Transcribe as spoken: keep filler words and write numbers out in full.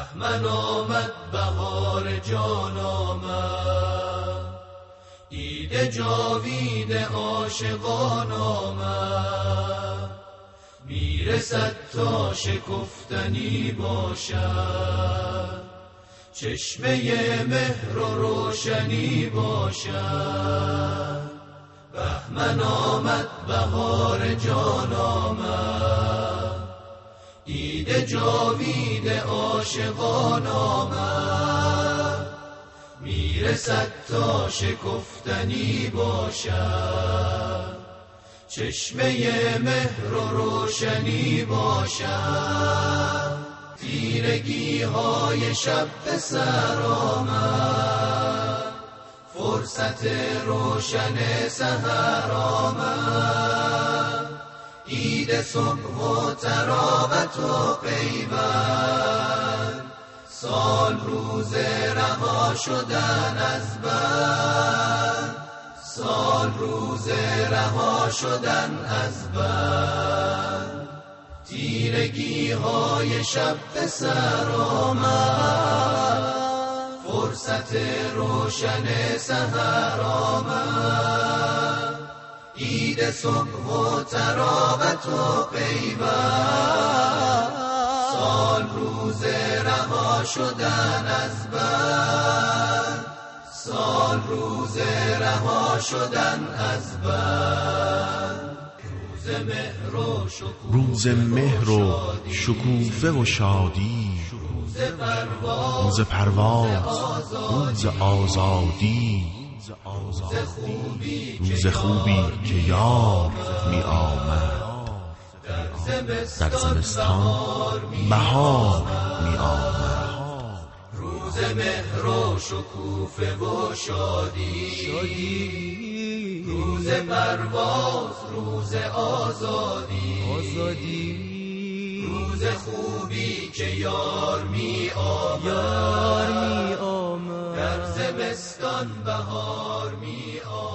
بهمن آمد بهار جان آمد، عید جاوید عاشقان آمد. میرسد تا شکفتنی باشد، چشمه مهر و روشنی باشد. بهمن آمد بهار جان آمد، عید جاوید عاشقان آمد. میرسد تا شکفتنی باشد، چشمه مهر و روشنی باشد. تیرگی های شب به سر آمد، فرصت روشن سحر آمد. عید صبح و تراوت و پیوند، سال روز رها شدن از بند، سال روز رها شدن از بند. تیرگی های شب به سر آمد، فرصت روشن سحر آمد. عید صبح و تراوت و پیوند، سال روز رها شدن از بند، سال روز رها شدن از بند. روز مهر و شکوفه و شادی، روز پرواز، روز آزادی، روز خوبی که یار می آمد. در زمستان بهار می آمد. روز مهر و شکوفه و شادی، روز پرواز، روز آزادی، روز خوبی که یار می آمد. در زمستان بهار می آمد.